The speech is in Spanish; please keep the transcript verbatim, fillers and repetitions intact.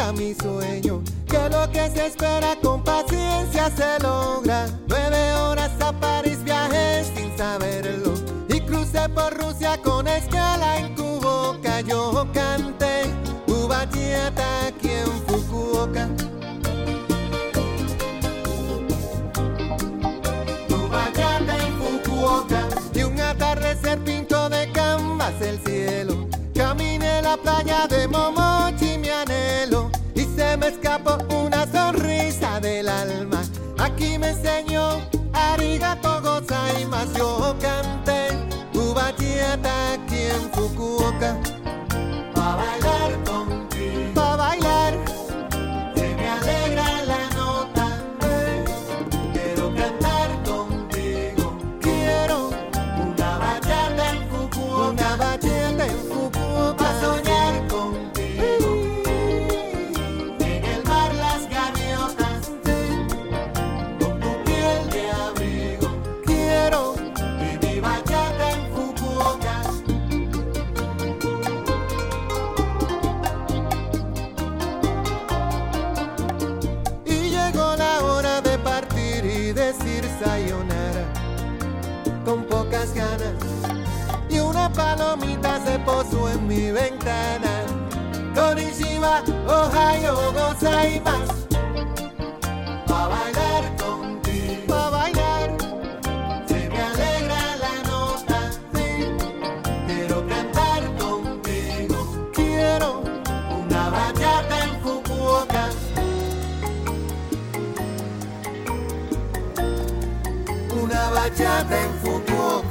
a mi sueño, que lo que se espera con paciencia se logra. Nueve horas a París viajé sin saberlo y crucé por Rusia con escala en Fukuoka. Yo canté Ubachata aquí en Fukuoka. Ubachata en Fukuoka. Y un atardecer pintó de canvas el cielo. Caminé la playa de Momochi, mi anhelo, y se me escapó una sonrisa del alma. Aquí me enseñó arigato gozaimasu. Yo canté Ubachata aquí en Fukuoka. Pa' bailar contigo, pa' bailar, se me alegra la nota. eh. Quiero cantar contigo, quiero una bachata en Fukuoka, una bachata en Fukuoka. Pa' soñar contigo, en el mar las gaviotas, con tu piel de abrigo. Quiero y mi bachata en Fukuoka. Y llegó la hora de partir y decir sayonara con pocas ganas. Y una palomita se posó en mi ventana. Konnichiwa, ohayo gozaimasu. Pa' bailar contigo, pa' bailar, se me alegra la nota. Sí, quiero cantar contigo, quiero una bachata en Fukuoka. Una bachata en Fukuoka.